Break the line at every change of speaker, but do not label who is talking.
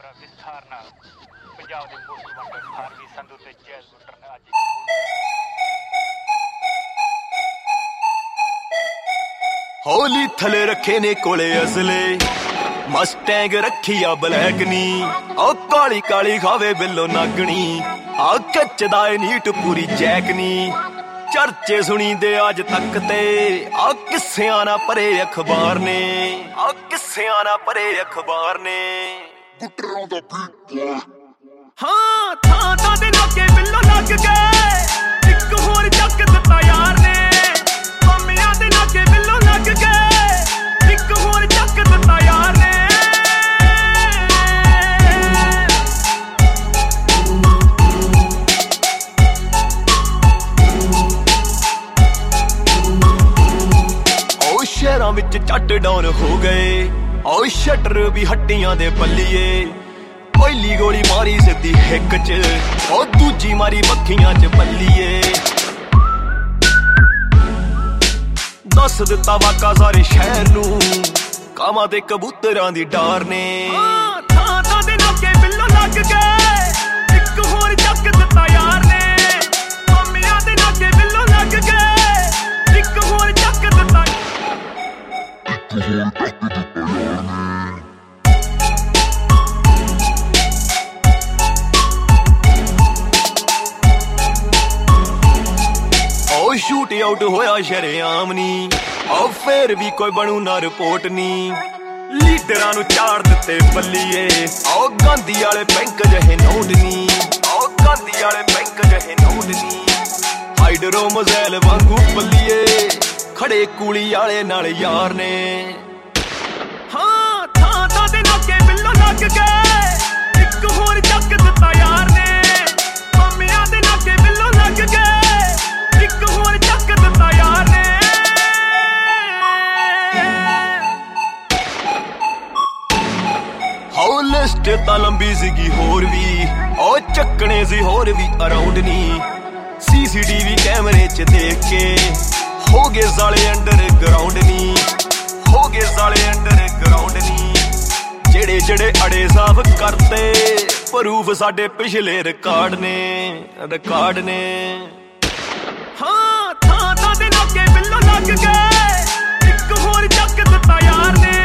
ਵਿਸਥਾਰ ਨਾਲ ਪੰਜਾਬ ਦੇ ਮੁੱਖ ਮੰਤਰੀ ਖਾਨਵੀ ਸੰਧੂ ਤੇ ਜੈਜ਼ ਬੁੱਟਰ ਨੇ ਅੱਜ
ਹੌਲੀ ਥਲੇ ਰੱਖੇ ਨੇ ਕੋਲੇ ਅਸਲੇ ਮਸਟੈਂਗ ਰੱਖੀ ਆ ਬਲੈਕ ਨੀ ਓ ਕਾਲੀ ਕਾਲੀ ਖਾਵੇ ਬਿੱਲੋ ਨਾਗਣੀ ਆ ਕੱਚਦਾ ਏ ਨੀਟ ਪੂਰੀ ਜੈਕ ਨੀ ਚਰਚੇ ਸੁਣੀਂਦੇ ਅੱਜ ਤੱਕ ਤੇ ਆ ਕਿੱਸਿਆਂ ਨਾ ਭਰੇ ਅਖਬਾਰ ਨੇ ਆ ਕਿੱਸਿਆਂ ਨਾ ਭਰੇ ਅਖਬਾਰ ਨੇ
ਬੁੱਟਰਾਂ ਦਾ ਬੀਟ
ਹਾਂ ਥਾਂ ਥਾਂ ਦੇ ਨਾਕੇ ਬਿੱਲੋ ਲੱਗ ਗਏ ਇੱਕ ਹੋਰ ਚੱਕ ਦਿੱਤਾ ਯਾਰ ਨੇ ਮਾਮਿਆਂ ਦੇ ਨਾਕੇ ਬਿੱਲੋ ਲੱਗ ਗਏ ਇੱਕ ਹੋਰ ਚੱਕ ਦਿੱਤਾ ਯਾਰ ਨੇ ਓ ਸ਼ਹਿਰਾਂ ਵਿੱਚ ਚੱਟ ਡਾਊਨ ਹੋ ਗਏ ਓ ਸ਼ਟਰ ਵੀ ਹੱਟੀਆਂ ਦੇ ਪੱਲੀਏ ਪਹਿਲੀ ਗੋਲੀ ਮਾਰੀ ਸਿੱਧੀ ਹਿੱਕ ਚ ਓ ਦੂਜੀ ਮਾਰੀ ਮੱਖੀਆਂ ਚ ਪੱਲੀਏ ਦੱਸ ਦਿੱਤਾ ਵਾਕਾ ਸਾਰੇ ਸ਼ਹਿਰ ਨੂੰ ਕਾਵਾਂ ਤੇ ਕਬੂਤਰਾਂ ਦੀ ਡਾਰ ਨੇ ਥਾਂ ਥਾਂ ਦੇ ਨਾਕੇ ਬਿੱਲੋ ਲੱਗ ਗਏ ਇੱਕ ਹੋਰ ਚੱਕ ਦਿੱਤਾ ਯਾਰ ਨੇ ਮਾਮਿਆਂ ਦੇ ਨਾਕੇ ਬਿੱਲੋ ਲੱਗ ਗਏ ਇੱਕ ਹੋਰ ਚੱਕ ਦਿੱਤਾ ਓ ਸ਼ੂਟ ਆਊਟ ਹੋਇਆ ਸ਼ਰੇਆਮ ਨੀ ਓ ਫੇਰ ਵੀ ਕੋਈ ਬਣੂ ਨਾ ਰਿਪੋਰਟ ਨੀ ਲੀਡਰਾਂ ਨੂੰ ਚਾੜ ਦਿੱਤੇ ਬੱਲੀਏ ਓ ਗਾਂਧੀ ਵਾਲੇ ਬੈਂਕ ਜਿਹੇ ਨੋਟ ਨੀ ਓ ਗਾਂਧੀ ਵਾਲੇ ਬੈਂਕ ਜਿਹੇ ਨੋਟ ਨੀ ਹਾਈਡਰੋ ਮਜ਼ੈਲ ਵਾਂਗੂ ਬੱਲੀਏ ਖੜੇ ਕੂਲੀ ਵਾਲੇ ਨਾਲ ਯਾਰ ਨੇ ਹਾਂ ਥਾਂ ਥਾਂ ਦੇ ਨਾਕੇ ਬਿੱਲੋ ਲੱਗ ਗਏ ਇੱਕ ਹੋਰ ਚੱਕ ਦਿੱਤਾ ਯਾਰ ਨੇ ਮਾਮਿਆਂ ਦੇ ਨਾਕੇ ਬਿੱਲੋ ਲੱਗ ਗਏ ਇੱਕ ਹੋਰ ਚੱਕ ਦਿੱਤਾ ਯਾਰ ਨੇ ਹਾਉ ਲਿਸਟ ਤਾਂ ਲੰਬੀ ਸੀਗੀ ਹੋਰ ਵੀ ਓ ਚੱਕਣੇ ਸੀ ਹੋਰ ਵੀ ਅਰਾਊਂਡ ਨੀ ਸੀਸੀਟੀਵੀ ਕੈਮਰੇ 'ਚ ਦੇਖ ਕੇ ਹੋ ਗਏ ਸਾਲੇ ਅੰਡਰ ਗਰਾਊਂਡ ਨੀ ਹੋ ਗਏ ਸਾਲੇ ਅੰਡਰ ਗਰਾਊਂਡ ਨੀ ਜਿਹੜੇ ਜਿਹੜੇ ਅੜੇ ਸਾਫ ਕਰਤੇ ਪ੍ਰੂਫ ਸਾਡੇ ਪਿਛਲੇ ਰਿਕਾਰਡ ਨੇ ਹਾਂ ਥਾਂ ਥਾਂ ਦੇ ਨਾਕੇ ਬਿੱਲੋ ਲੱਗ ਗਏ ਇੱਕ ਹੋਰ ਚੱਕ ਦਿੱਤਾ ਯਾਰ ਨੇ